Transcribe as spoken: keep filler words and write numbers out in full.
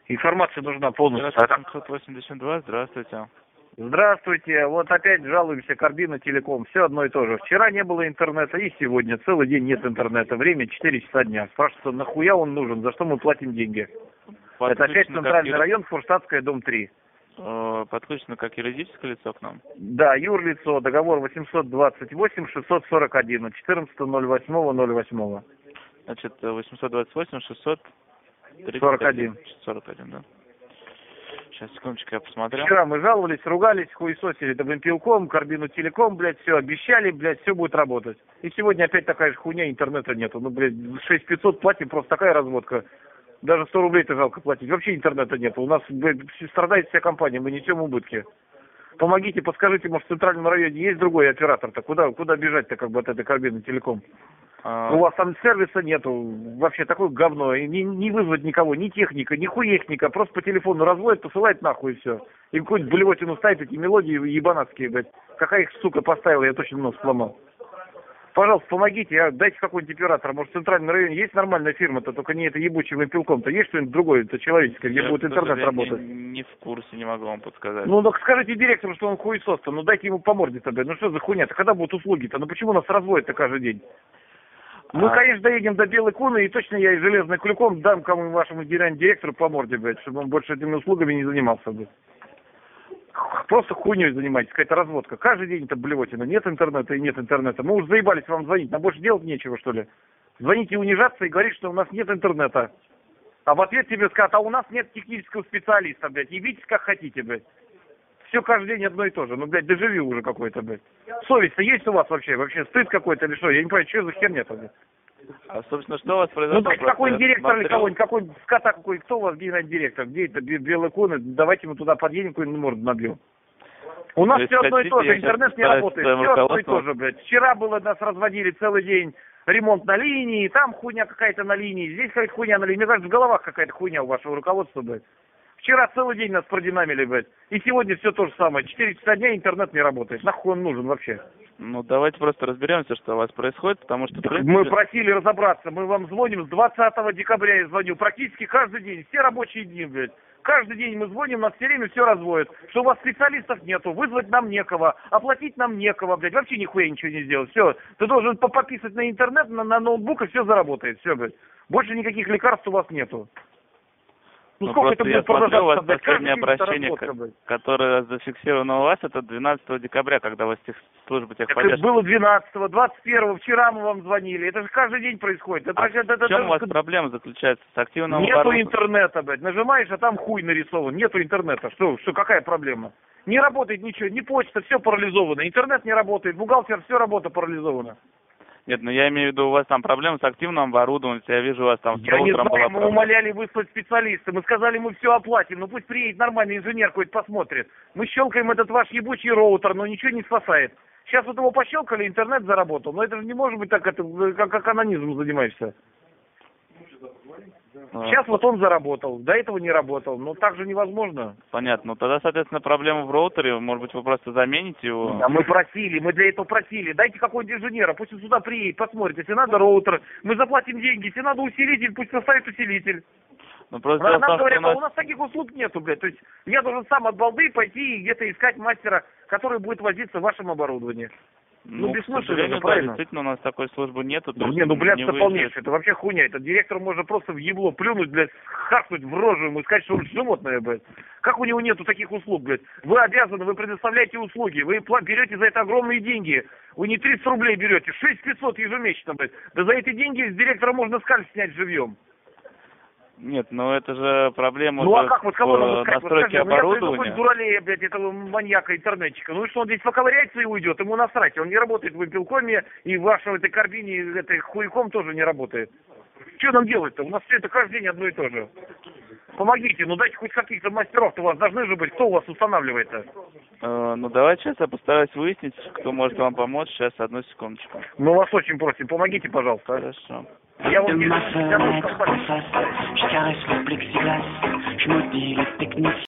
Информация нужна полностью. семьсот восемьдесят два, здравствуйте. Здравствуйте, вот опять жалуемся, Карбина Телеком, все одно и то же. Вчера не было интернета и сегодня целый день нет интернета, время четыре часа дня. Спрашивается, нахуя он нужен, за что мы платим деньги? Это опять центральный как... район, Фурштадтская, дом три. Подключено как юридическое лицо к нам? Да, юрлицо, договор восемьсот двадцать восемь шестьсот сорок один, четырнадцатого ноль восьмого ноль восьмого. Значит, восемьсот двадцать восемь шестьсот сорок один. сорок один, да. Сейчас, секундочку, я посмотрю. Вчера мы жаловались, ругались, хуесосили Добринпилком, Карбину Телеком, блядь, все обещали, блядь, все будет работать. И сегодня опять такая же хуйня, интернета нету. Ну, блядь, шесть тысяч пятьсот платим, просто такая разводка. Даже сто рублей-то жалко платить. Вообще интернета нету. У нас, блядь, страдает вся компания, мы несем убытки. Помогите, подскажите, может, в центральном районе есть другой оператор-то? Куда, куда бежать-то, как бы, от этой Карбины Телеком? А... У вас там сервиса нету, вообще такое говно, и не, не вызвать никого, ни техника, ни хуехника, просто по телефону разводят, посылает нахуй и все. И какую-нибудь блевотину ставит, эти мелодии ебанатские, блядь. Какая их, сука, поставила, я точно нос сломал. Пожалуйста, помогите, а дайте какой-нибудь оператор, может, в центральном районе есть нормальная фирма-то, только не это ебучим Вимпелком-то, есть что-нибудь другое, это человеческое, где я будет интернет работать? Не, не в курсе, не могу вам подсказать. Ну, так скажите директору, что он хуесос-то, ну дайте ему по морде-то, блядь, ну что за хуйня-то, когда будут услуги-то, ну почему нас разводят-то каждый день? Мы, а... конечно, доедем до Белой Куны, и точно я и железным клюком дам кому вашему директору по морде, блядь, чтобы он больше этими услугами не занимался, блядь. Просто хуйней занимаетесь, какая-то разводка. Каждый день это блевотина. Нет интернета и нет интернета. Мы уже заебались вам звонить, нам больше делать нечего, что ли. Звоните и унижаться и говорить, что у нас нет интернета. А в ответ тебе скажут, а у нас нет технического специалиста, блядь. Ебитесь как хотите, блядь. Все каждый день одно и то же. Ну, блядь, дежавю уже какой-то, блядь. Совесть-то есть у вас вообще? Вообще стыд какой-то или что? Я не понимаю, что за херня-то, блядь. А, собственно, что у вас произошло? Ну, так какой директор или кого-нибудь, какой скота какой, кто у вас генеральный директор? Где это Белая Куна? Давайте мы туда подъедем, какую-нибудь морду набьем. У нас все одно и то же, интернет не работает, все одно и то же, блядь. Вчера было, нас разводили целый день, ремонт на линии, там хуйня какая-то на линии, здесь какая-то хуйня на линии. Мне кажется, в головах какая-то хуйня у вашего руководства, блядь. Вчера целый день нас продинамили, блядь. И сегодня все то же самое. Четыре часа дня интернет не работает. Нахуй он нужен вообще? Ну, давайте просто разберемся, что у вас происходит, потому что... Принципе... Мы просили разобраться. Мы вам звоним с двадцатого декабря, я звоню. Практически каждый день. Все рабочие дни, блядь. Каждый день мы звоним, нас все время все разводят. Что у вас специалистов нету, вызвать нам некого, оплатить нам некого, блядь. Вообще нихуя ничего не сделать. Все. Ты должен пописать на интернет, на, на ноутбук, и все заработает. Все, блядь. Больше никаких лекарств у вас нету. Ну, ну сколько это будет продолжаться? У вас последнее обращение, которое зафиксировано у вас, это двенадцатого декабря, когда у вас тех, служба техподдержки. Это было двенадцатого, двадцать первого, вчера мы вам звонили. Это же каждый день происходит. Это, а это, в чем это, у вас это... проблема заключается с активным Нету оборудованием? интернета, блядь. Нажимаешь, а там хуй нарисован. Нету интернета. Что, что, какая проблема? Не работает ничего, ни почта, все парализовано. Интернет не работает, бухгалтер, все работа парализована. Нет, ну я имею в виду, у вас там проблемы с активным оборудованием, я вижу, у вас там с Я не знаю, была мы проблема. умоляли выслать специалиста, мы сказали, мы все оплатим, ну пусть приедет нормальный инженер какой-то посмотрит. Мы щелкаем этот ваш ебучий роутер, но ничего не спасает. Сейчас вот его пощелкали, интернет заработал, но это же не может быть так, это, как, как анонизмом занимаешься. Сейчас вот он заработал, до этого не работал, но так же невозможно. Понятно, ну тогда, соответственно, проблема в роутере, может быть, вы просто замените его? Да, мы просили, мы для этого просили, дайте какого-нибудь инженера, пусть он сюда приедет, посмотрит, если надо роутер, мы заплатим деньги, если надо усилитель, пусть поставит усилитель. Ну, просто нам том, говорят, у нас... а у нас таких услуг нету, блядь, то есть я должен сам от балды пойти и где-то искать мастера, который будет возиться в вашем оборудовании. Ну, ну бессмысленно, да, правильно? действительно, у нас такой службы нету. Ну, не, ну, блядь, это полнейшее, это вообще хуйня. Это директор может просто в ебло плюнуть, блядь, хахнуть в рожу ему и сказать, что он животное, блядь. Как у него нету таких услуг, блядь? Вы обязаны, вы предоставляете услуги, вы берете за это огромные деньги. Вы не тридцать рублей берете, шесть тысяч пятьсот ежемесячно, блядь. Да за эти деньги с директора можно скальп снять живьем. Нет, ну это же проблема. Ну а как, вот кого нам искать? Настройки вот, оборудования. Ну, дуралея, блядь, этого маньяка, интернетчика. Ну и что, он здесь поковыряется и уйдет, ему насрать. Он не работает в Вимпелкоме, и в вашей этой Карбине, этой хуйком тоже не работает. Что нам делать-то? У нас все это каждый день одно и то же. Помогите, ну дайте хоть каких-то мастеров-то у вас должны же быть. Кто у вас устанавливает-то? Э, ну давайте сейчас я постараюсь выяснить, кто может вам помочь. Сейчас, одну секундочку. Мы вас очень просим, помогите, пожалуйста. Хорошо. Я вам не... Je caresse le plexiglas, je maudis les techniciens.